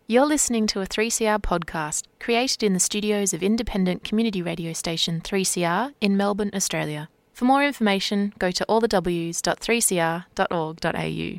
You're listening to a 3CR podcast created in the studios of independent community radio station 3CR in Melbourne, Australia. For more information, go to allthews.3cr.org.au.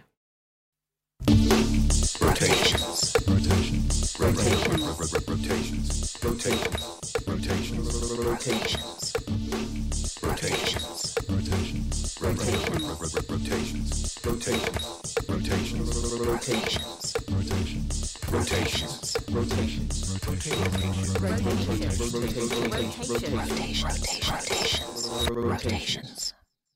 Rotations. Rotations. Rotations. Rotations. Rotations. Rotations. Rotations. Rotations. Rotations. Rotations. Rotations. Rotations. Rotations. Rotations. Rotations.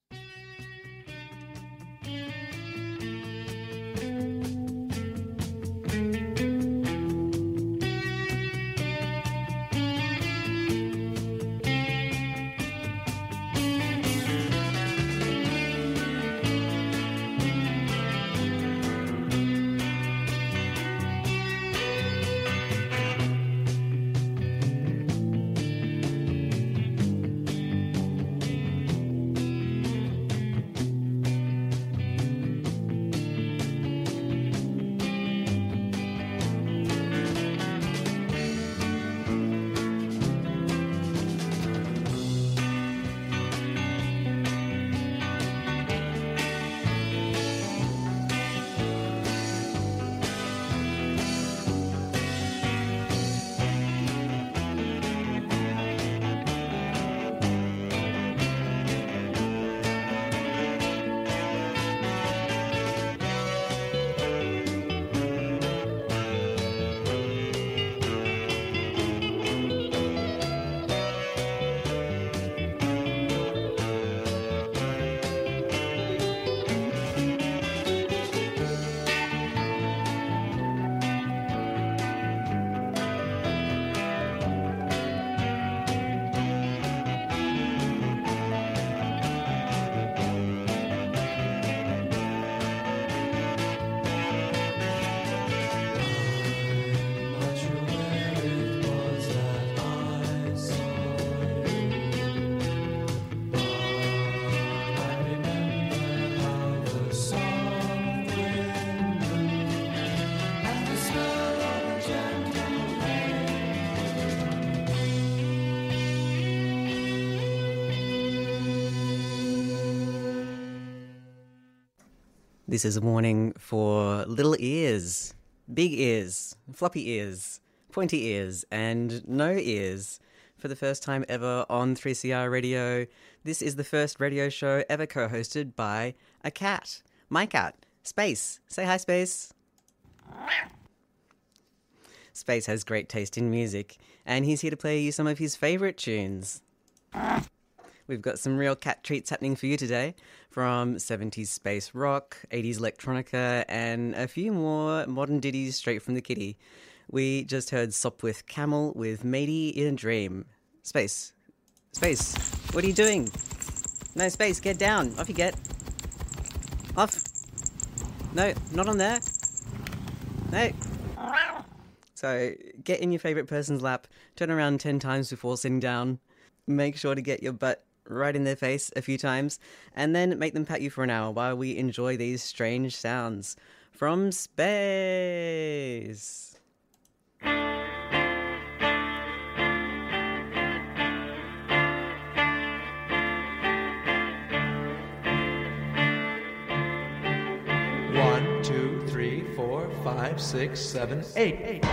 This is a warning for little ears, big ears, floppy ears, pointy ears, and no ears. For the first time ever on 3CR Radio, this is the first radio show ever co-hosted by a cat. My cat, Space. Say hi, Space. Space has great taste in music, and he's here to play you some of his favourite tunes. We've got some real cat treats happening for you today, from 70s space rock, 80s electronica, and a few more modern ditties straight from the kitty. We just heard Sopwith Camel with Matey in a Dream. Space, what are you doing? No, Space, get down. Off you get. Off. No, not on there. No. So, get in your favourite person's lap, turn around 10 times before sitting down, make sure to get your butt right in their face a few times, and then make them pat you for an hour while we enjoy these strange sounds from space. One, two, three, 4, 5, 6, 7, 8.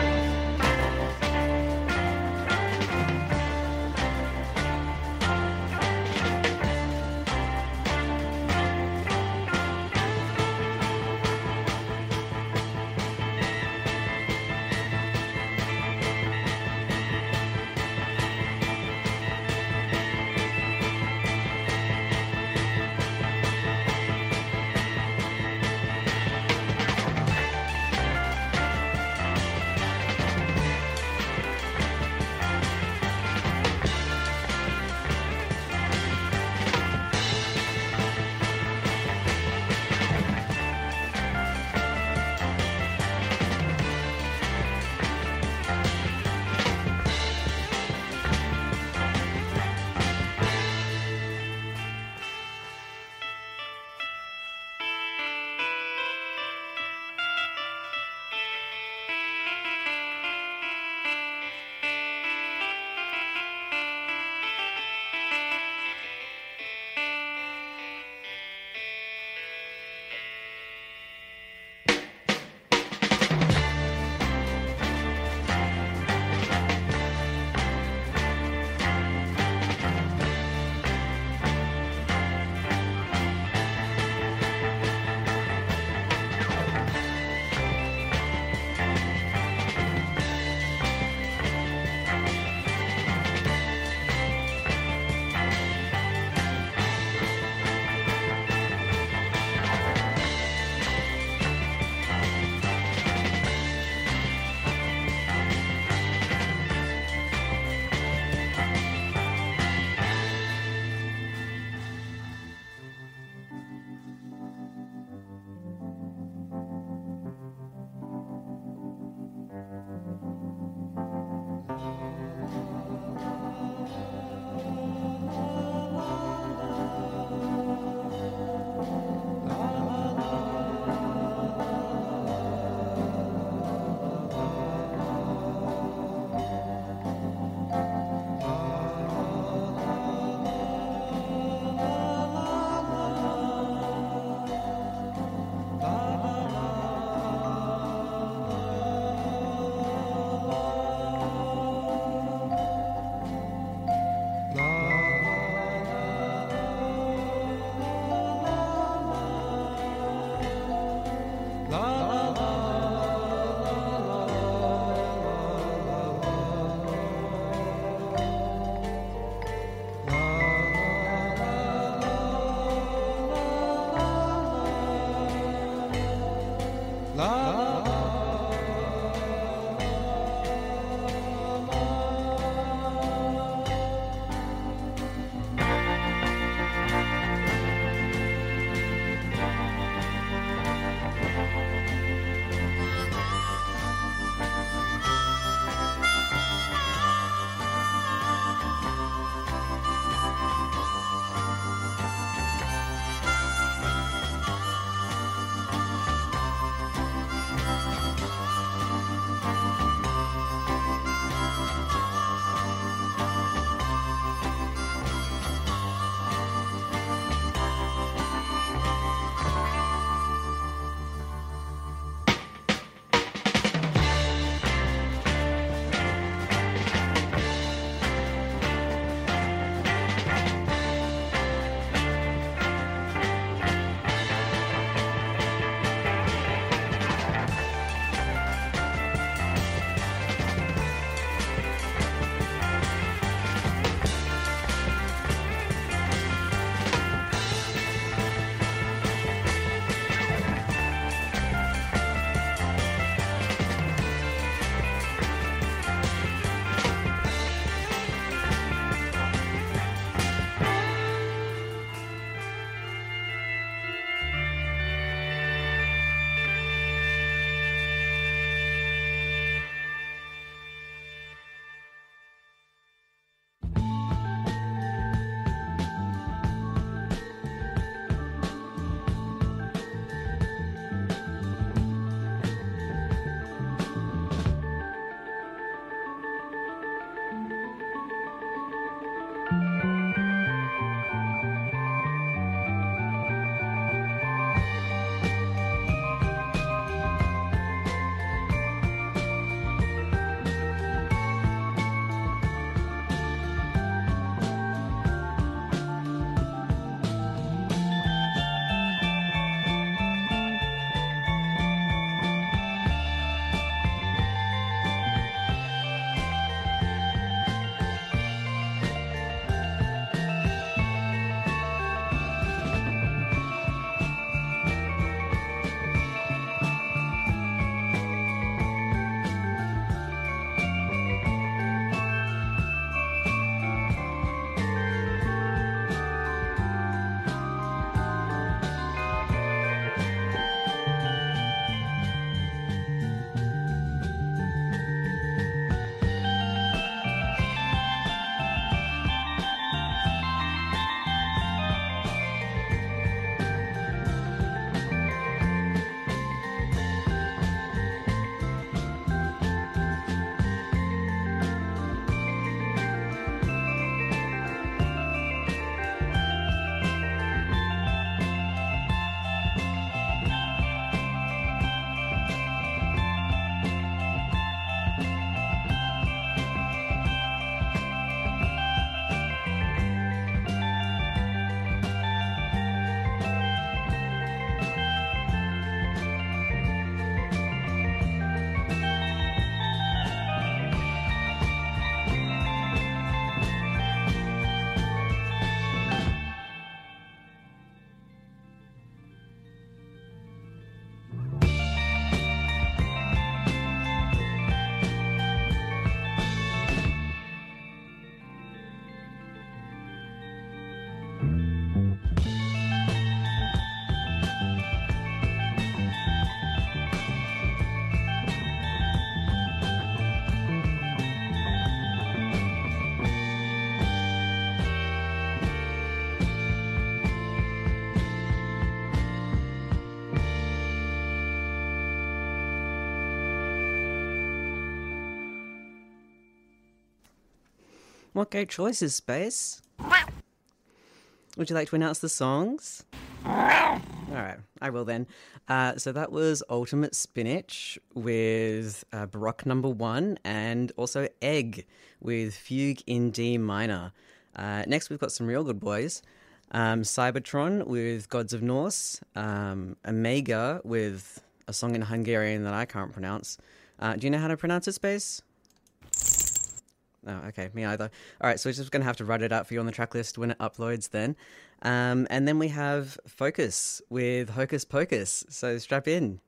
What great choices, Space. Would you like to announce the songs? All right, I will then. So that was Ultimate Spinach with Baroque number 1 and also Egg with Fugue in D minor. Next, we've got some real good boys. Cybertron with Gods of Norse. Omega with a song in Hungarian that I can't pronounce. Do you know how to pronounce it, Space? Oh, okay, me either. All right, so we're just going to have to write it out for you on the track list when it uploads then. And then we have Focus with Hocus Pocus. So strap in.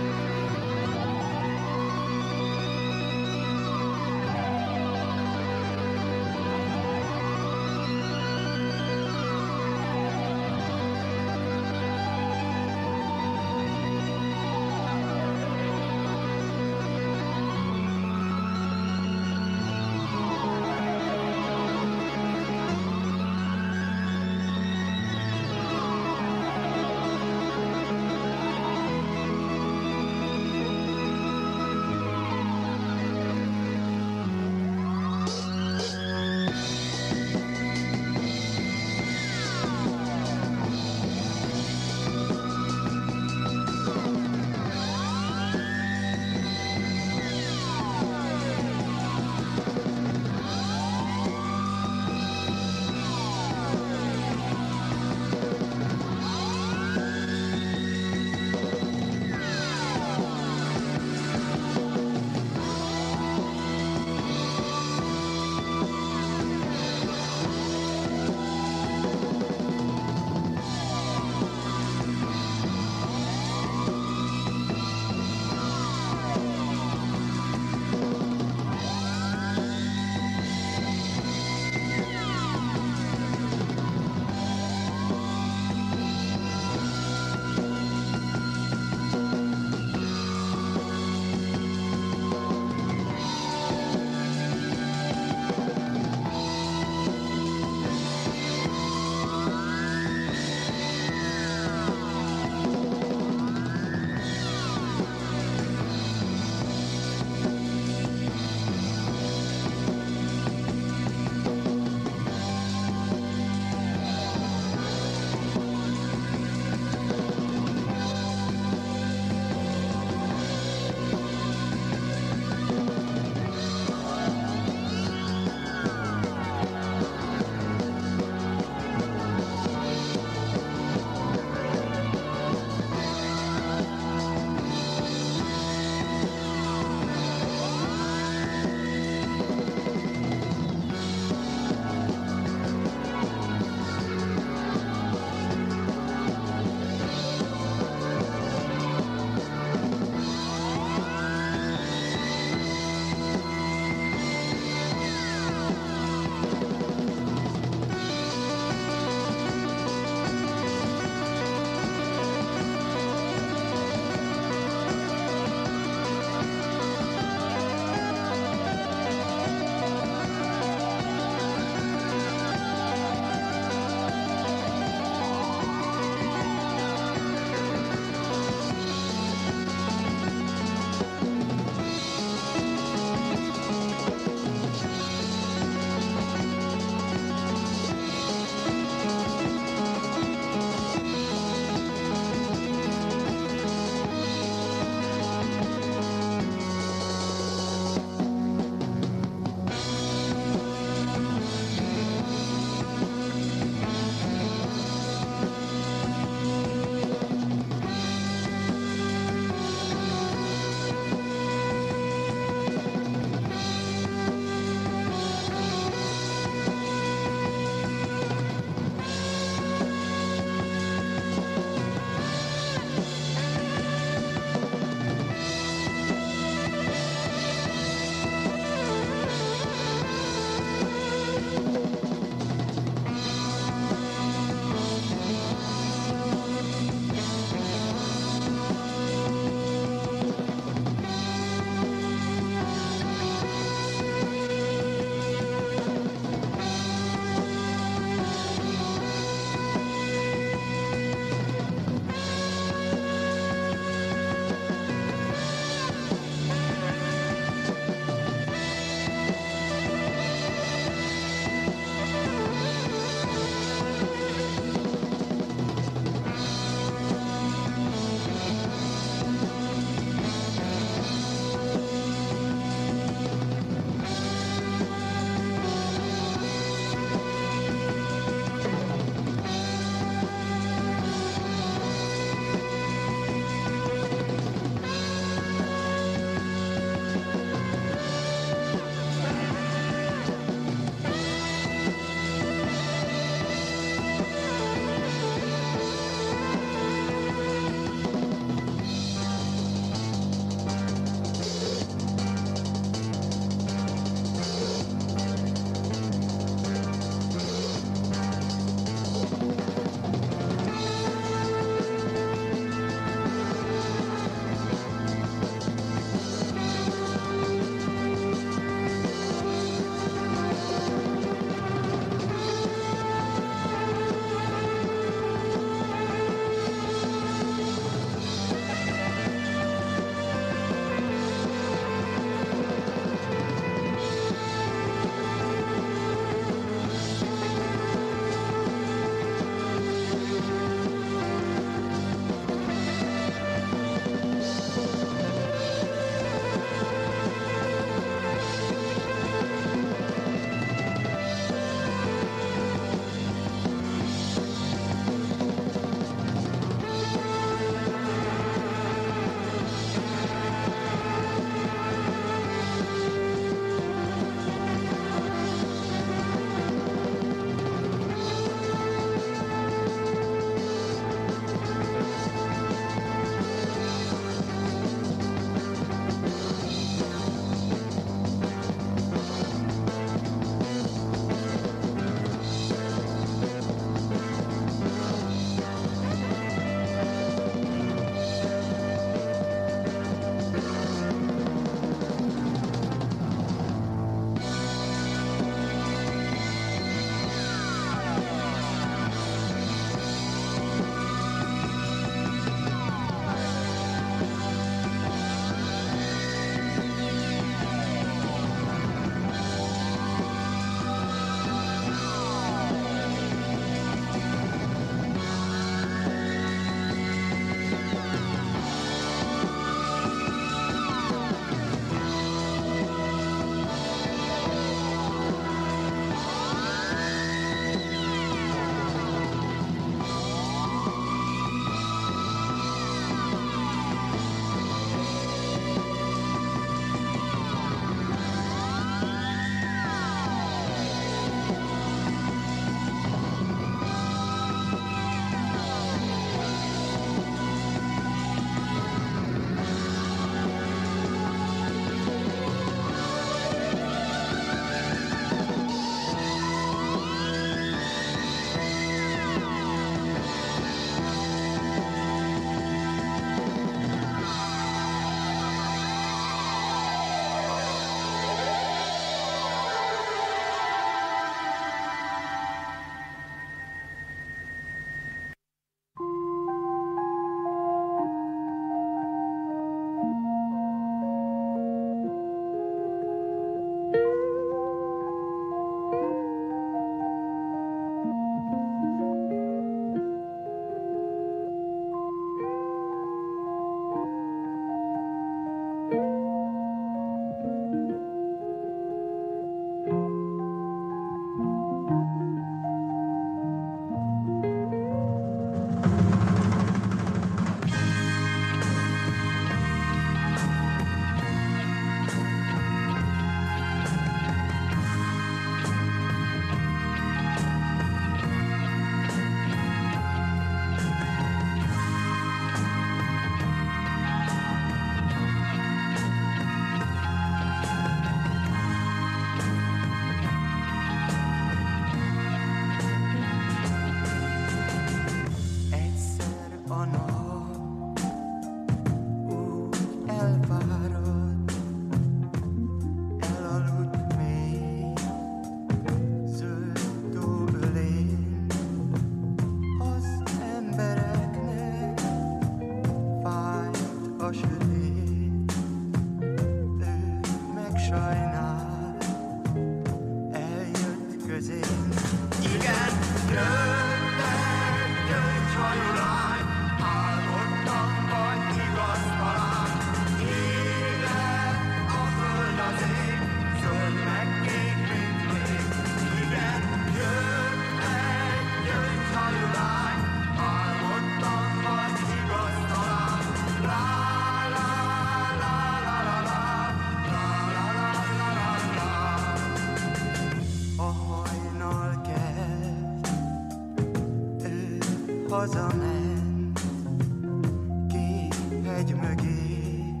hazament két hegy mögé,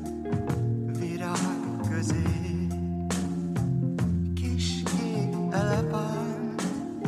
virág közé. Kis kék elepánt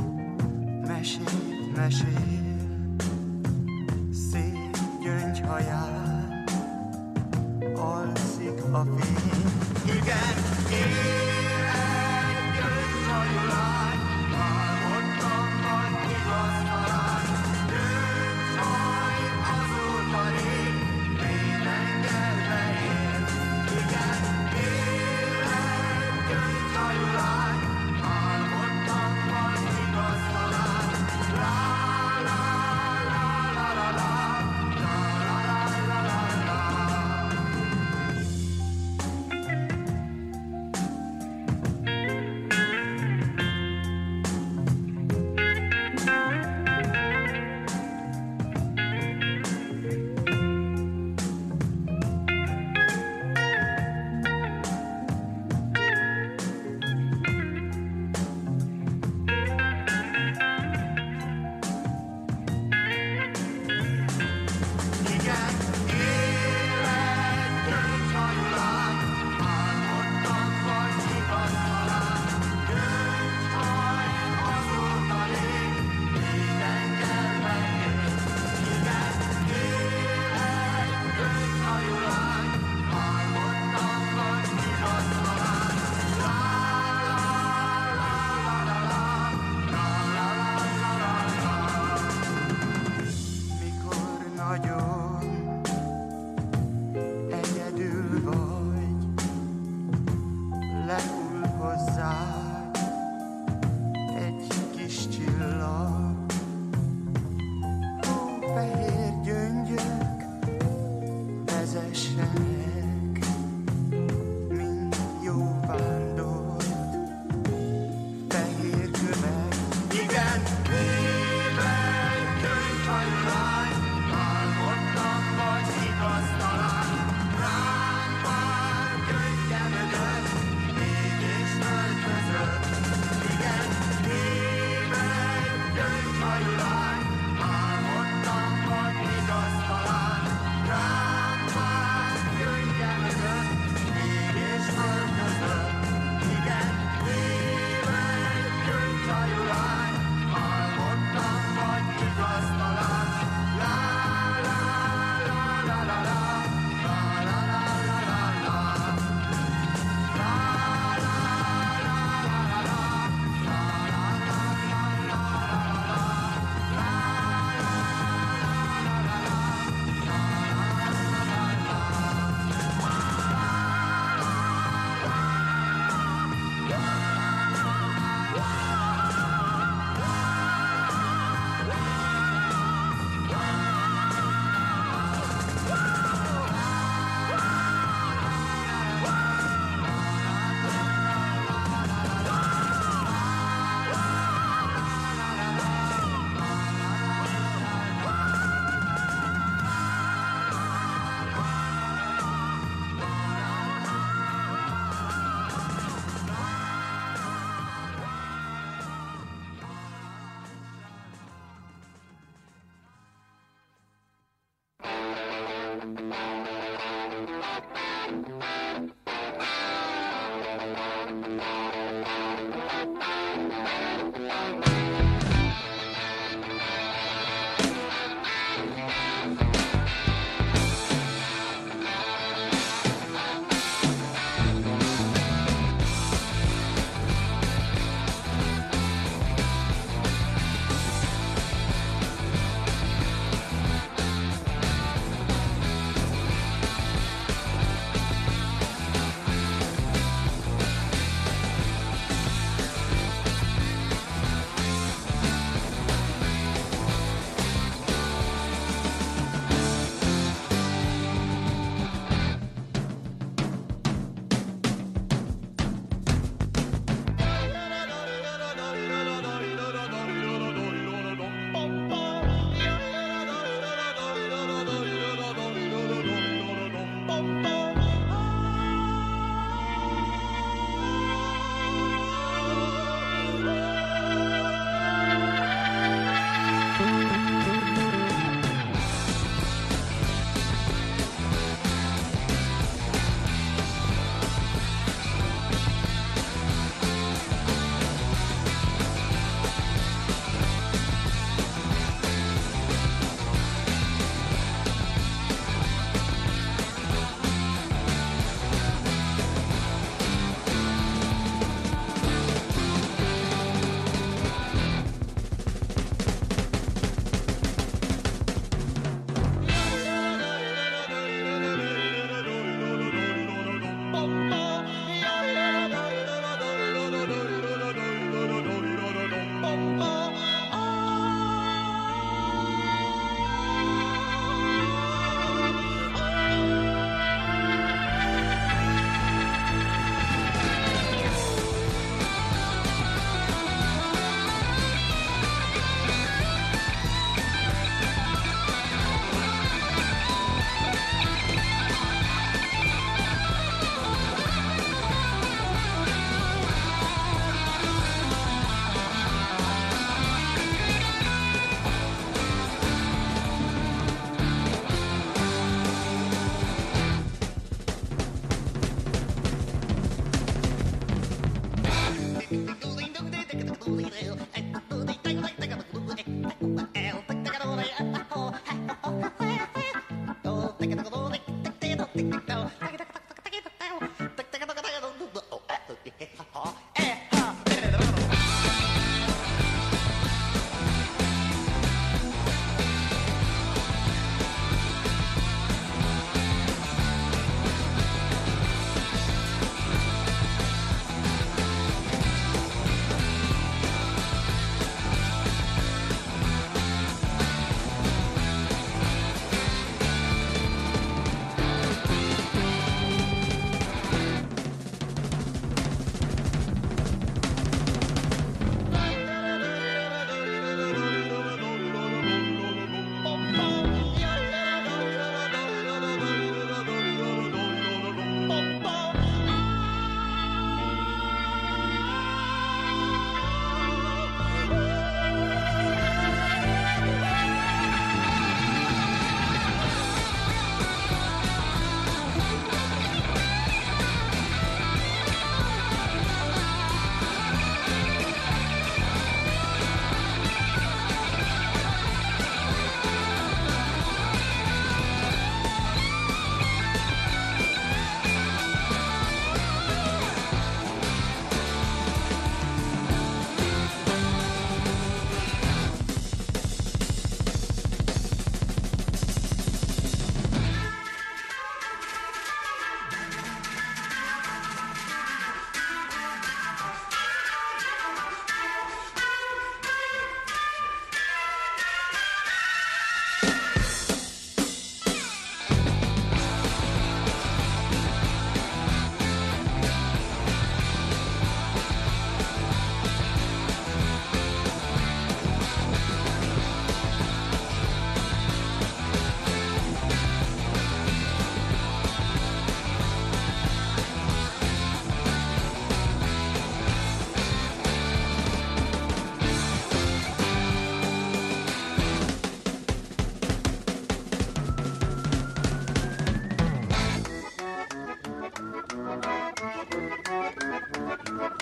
mesét mesél, szép gyöngyhaján alszik a fény. Igen, él egy gyöngyhajú lány, álmodtam vagy igaz talán. Gyöngyhaj azóta rég, még engelve él. Igen, él egy gyöngyhajú lány, álmodtam vagy igaz talán. La la la la la la, la la la la la la. Igen, él egy gyöngyhajú lány, álmodtam vagy igaz talán. Gyöngyhaj azóta rég, még engelve él. Igen, él egy gyöngyhajú lány, álmodtam vagy igaz talán. La la la la la la, la la la la la la. Mikor nagyon egyedül vagy, lehull hozzád egy kis csillag. Hófehér gyöngyök vezessenek, mint jó vándort fehér kövek. Igen, él egy gyöngyhajú lány, álmodtam vagy igaz talán. Rám vár gyöngye mögött, mégis földközött.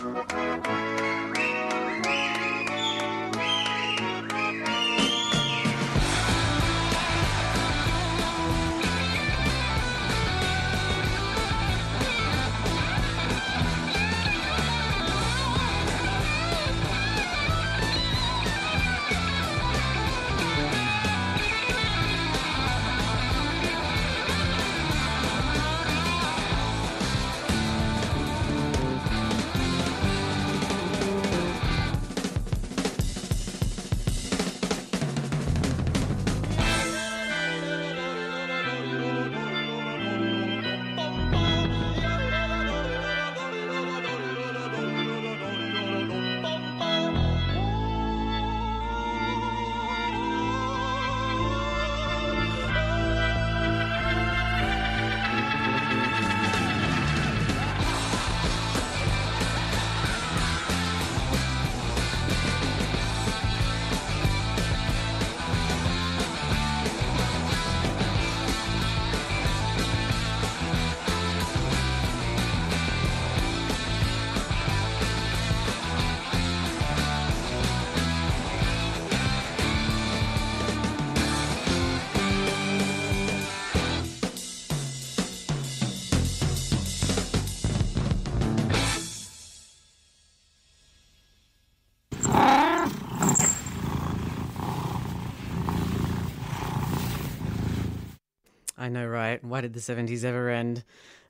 I know, right? Why did the 70s ever end?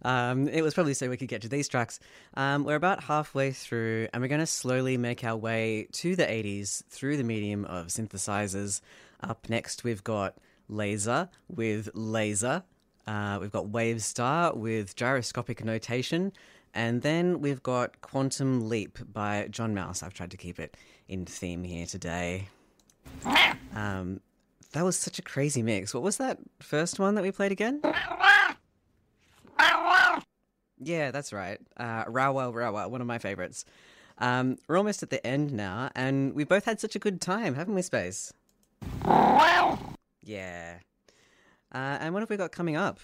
It was probably so we could get to these tracks. We're about halfway through, and we're going to slowly make our way to the 80s through the medium of synthesizers. Up next, we've got Laser with Laser. We've got Wavestar with Gyroscopic Notation. And then we've got Quantum Leap by John Mouse. I've tried to keep it in theme here today. That was such a crazy mix. What was that first one that we played again? Yeah, that's right. Rawa Rawa, one of my favorites. We're almost at the end now, and we both had such a good time, haven't we, Space? Yeah. And what have we got coming up?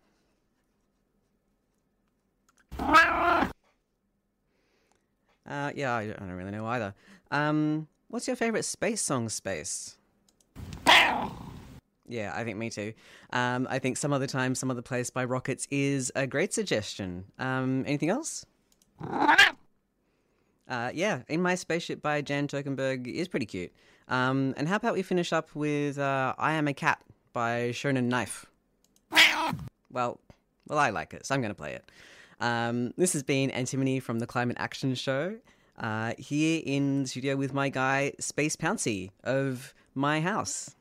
Yeah, I don't really know either. What's your favorite Space song, Space? Yeah, I think me too. I think Some Other Time, Some Other Place by Rockets is a great suggestion. Anything else? Yeah, In My Spaceship by Jan Tokenberg is pretty cute. And how about we finish up with I Am a Cat by Shonen Knife? Well, I like it, so I'm going to play it. This has been Antimony from the Climate Action Show, here in the studio with my guy, Space Pouncy of my house.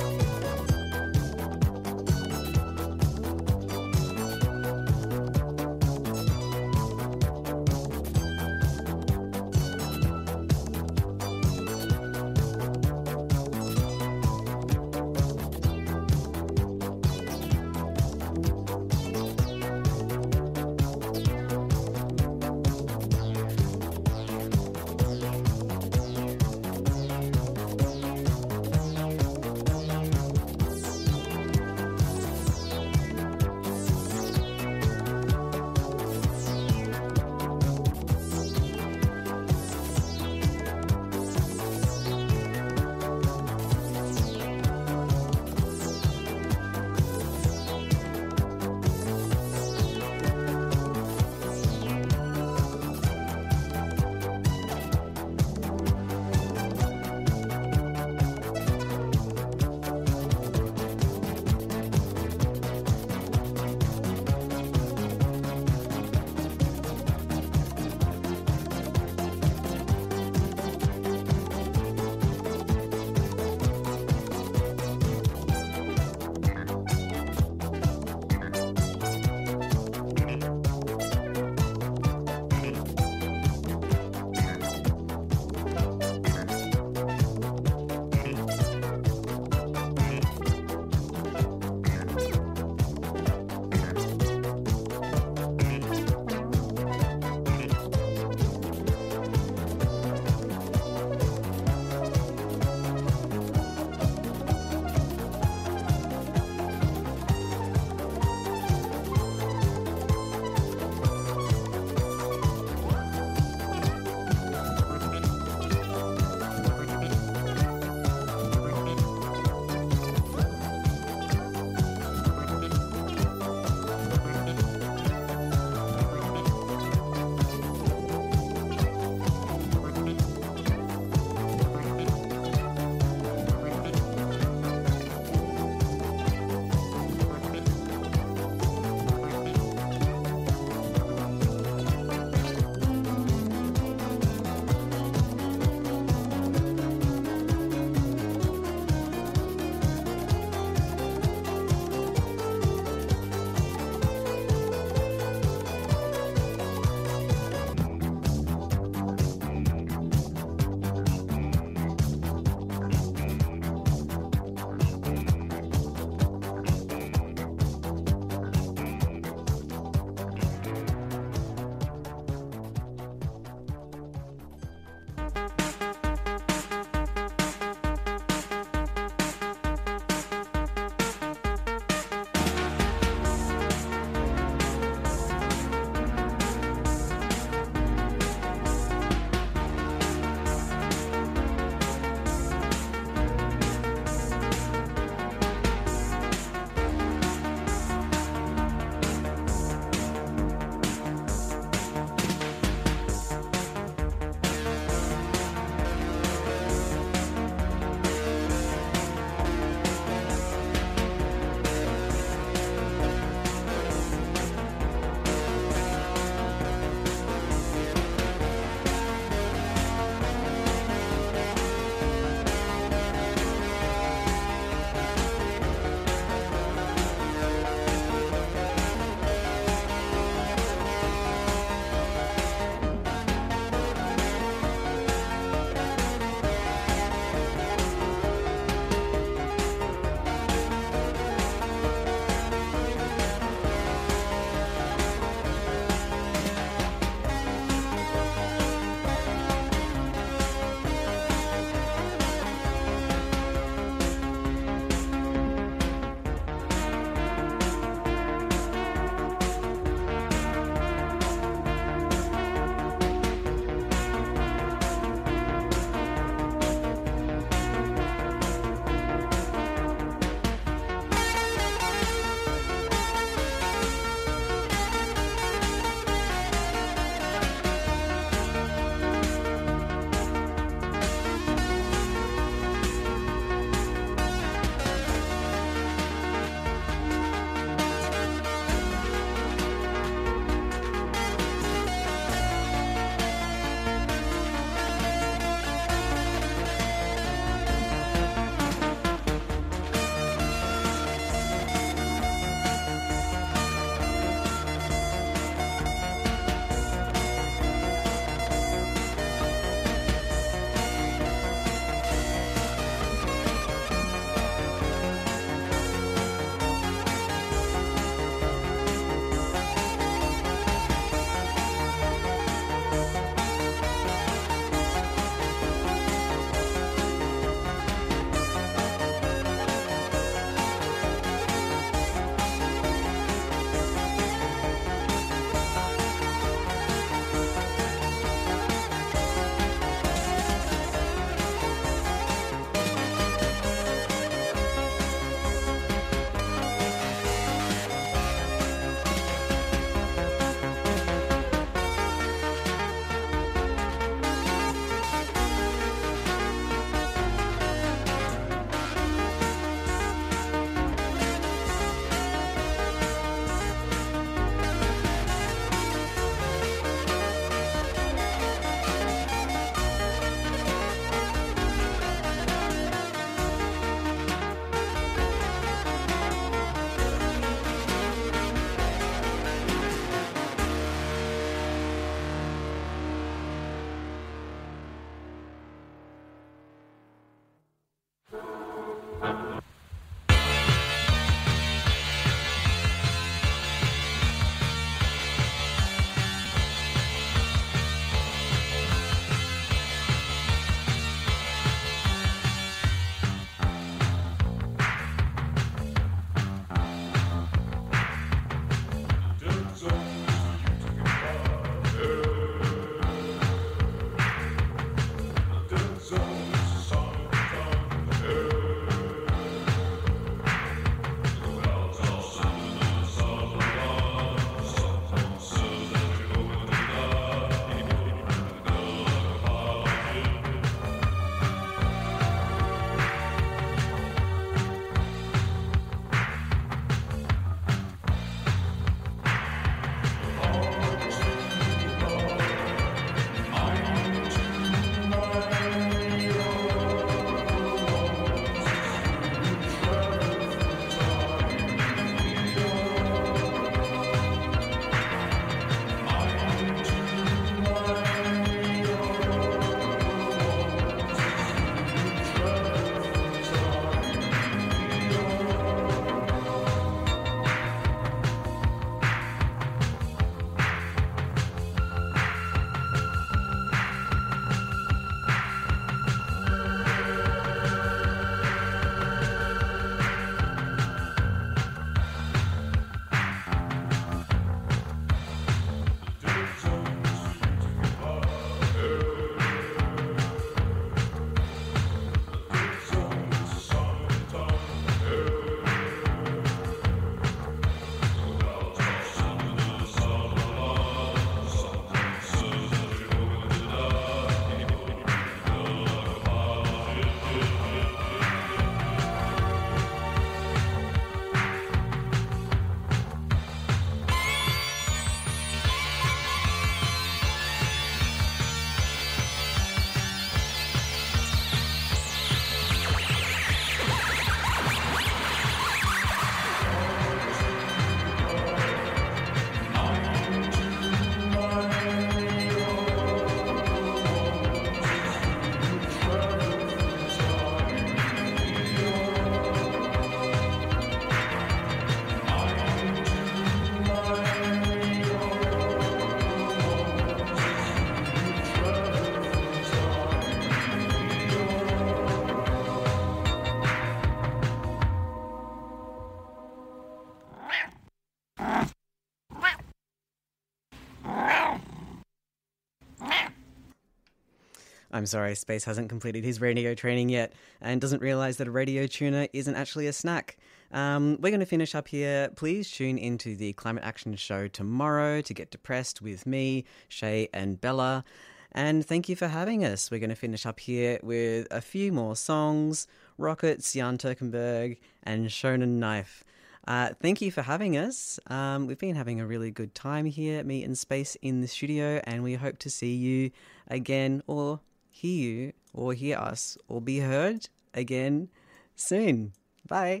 I'm sorry, Space hasn't completed his radio training yet and doesn't realise that a radio tuner isn't actually a snack. We're going to finish up here. Please tune into the Climate Action Show tomorrow to get depressed with me, Shay and Bella. And thank you for having us. We're going to finish up here with a few more songs, Rockets, Jan Turkenberg and Shonen Knife. Thank you for having us. We've been having a really good time here, me and Space in the studio, and we hope to see you again or hear you or hear us or be heard again soon. Bye.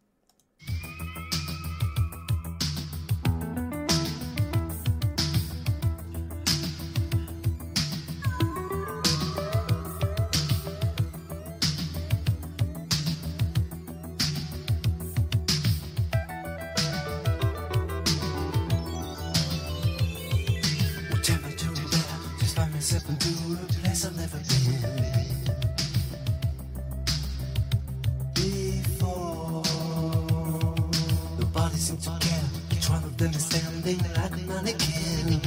Step into a place I've never been before. Nobody seems to care. Each one of them is standing like a mannequin.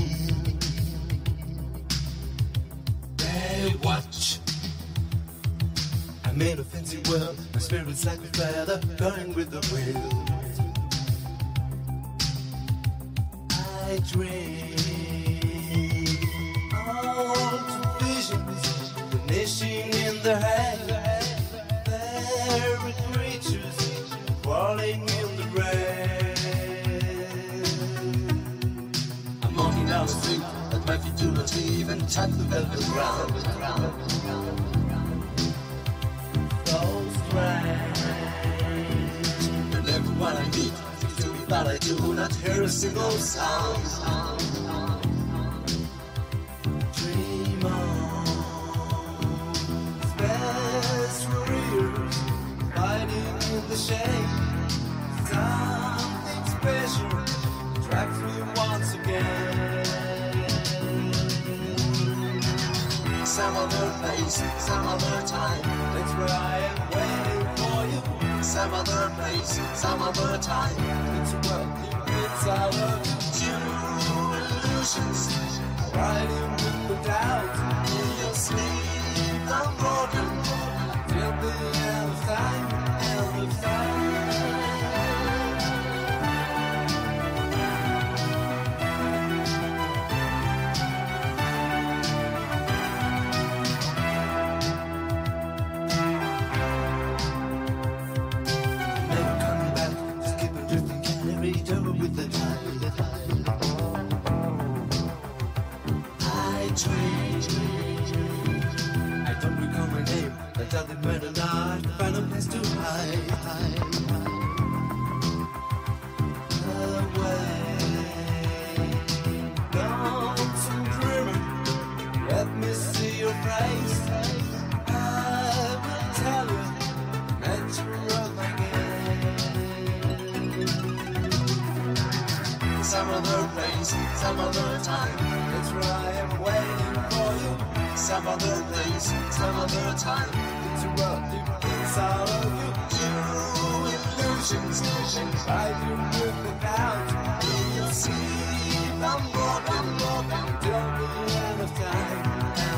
They watch. I made a fancy world. My spirit's like a feather going with the wind. I dream. Visions vanishing in the hay. There are creatures crawling in the rain. I'm walking down the street, but my feet do not even touch the velvet ground. So strange. And everyone I meet seems to me, but I do not hear a single sound. The shade, something special attracts me once again. Some other place, some other time, that's where I am waiting for you. Some other place, some other time, it's a world inside of two illusions, riding with the doubt in your sleep. I'm broken till the end of time. With the tide, I dream. I don't recall my name, but doesn't matter now. I find a place to hide. Away, lonesome dreamer. Let me see your face. I will tell you that you're of my game. Some other place, some other time, that's where I am waiting for you. Some other place, some other time, it's a world deep inside of you. Two illusions, I do with the doubt. You'll see, I'm broken, till the end of time,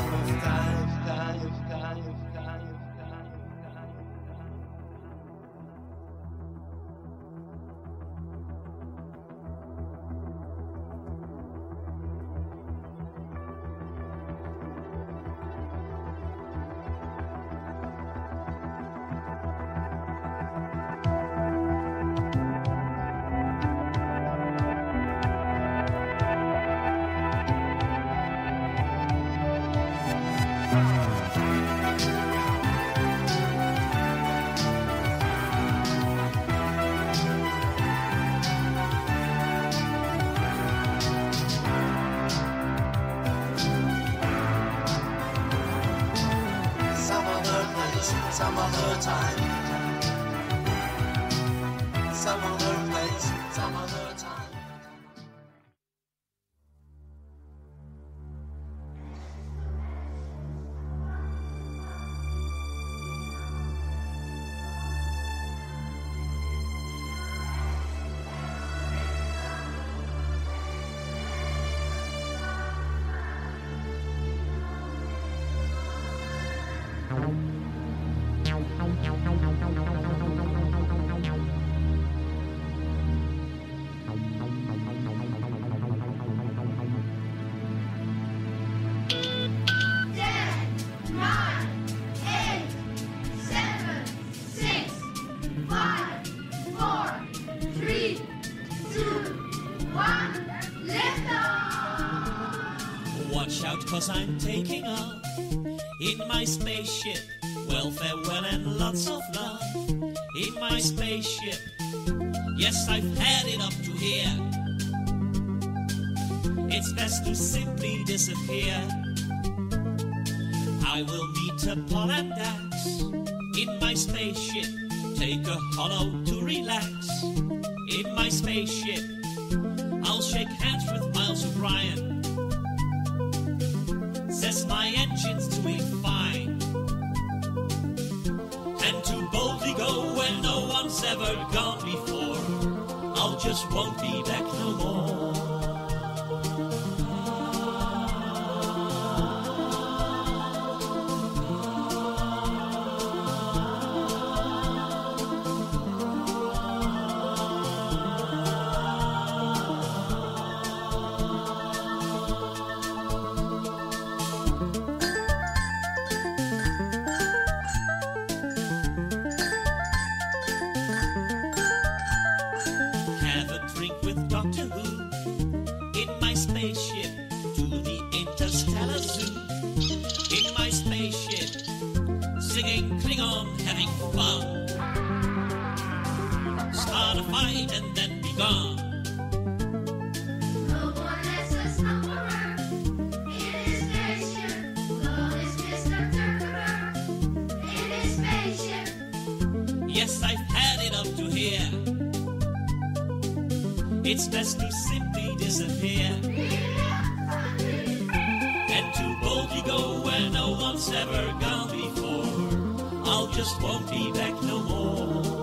some other time, some other place, some other time. Yes, I'm taking off in my spaceship. Well, farewell and lots of love in my spaceship. Yes, I've had it up to here. It's best to simply disappear. I will meet Paul and Dax in my spaceship. Take a hollow to relax in my spaceship. I'll shake hands with Miles O'Brien. Says my engine's doing fine. And to boldly go where no one's ever gone before. I'll just won't be back no more. It's best to simply disappear and to boldly go where no one's ever gone before. I'll just won't be back no more.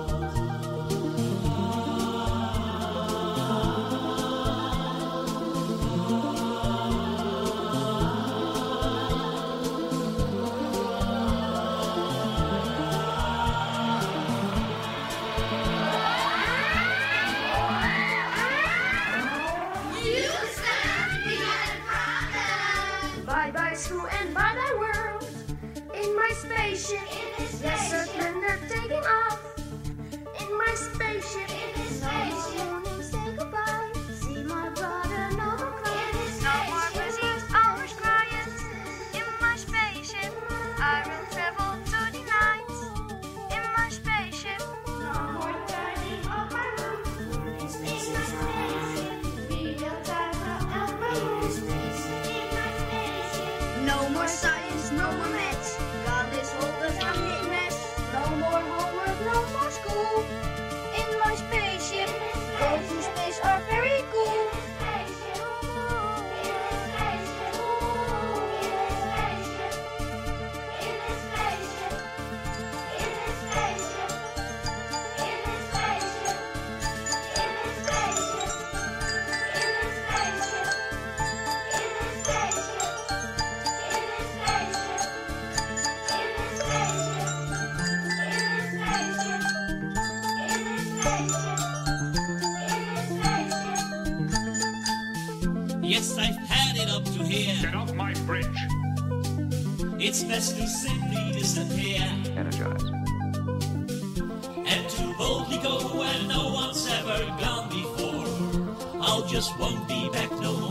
Yes, I've had it up to here. Get off my bridge. It's best to simply disappear. Energize. And to boldly go where no one's ever gone before. I'll just won't be back no more.